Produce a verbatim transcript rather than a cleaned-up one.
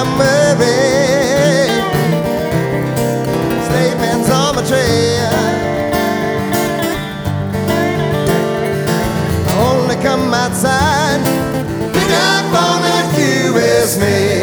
I'm moving. Statements on my tray. I only come outside, pick up on that U S mail.